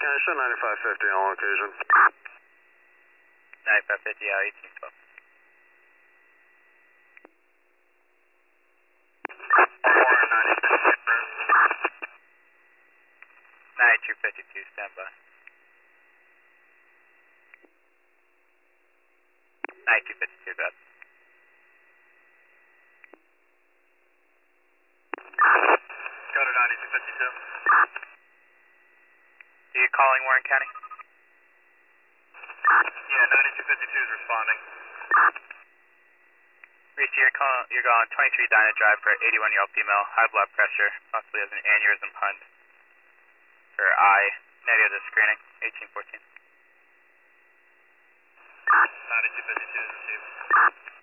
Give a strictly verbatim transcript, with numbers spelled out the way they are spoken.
Can I show ninety-five fifty on location? ninety-five fifty out, eighteen twelve. ninety-two fifty-two, stand by. ninety-two fifty-two, got it. Go to ninety-two fifty-two. Are you calling Warren County? Yeah, ninety-two fifty-two is responding. Reese, you're, calling, you're going twenty-three Dinah Drive for eighty-one-year-old female, high blood pressure, possibly has an aneurysm pun. For eye, negative to screening, eighteen fourteen. ninety-two fifty-two is received.